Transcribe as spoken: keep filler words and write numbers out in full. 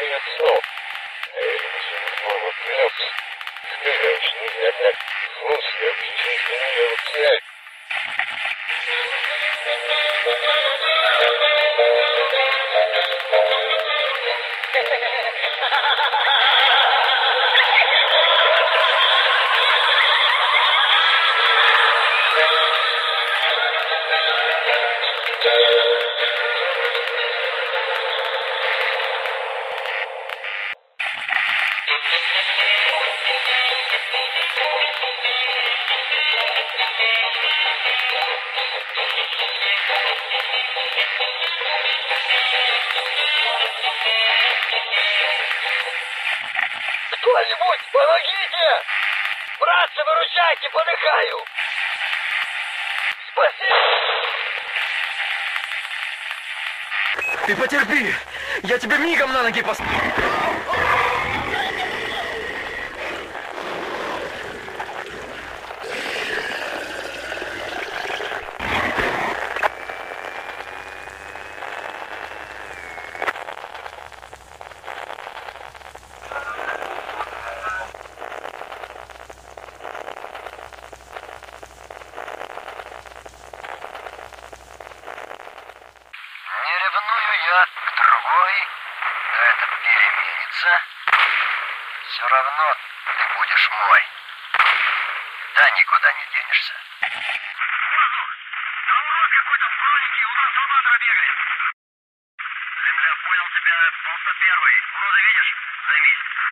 Кто-нибудь, помогите! Братцы, выручайте, подыхаю! Спаси! Ты потерпи! Я тебе мигом на ноги пос... Все равно ты будешь мой. Да никуда не денешься. Воздух! Там урод какой-то в бронике у трансформатора бегает. Земля, понял тебя, полста первый. Урода видишь? Займись.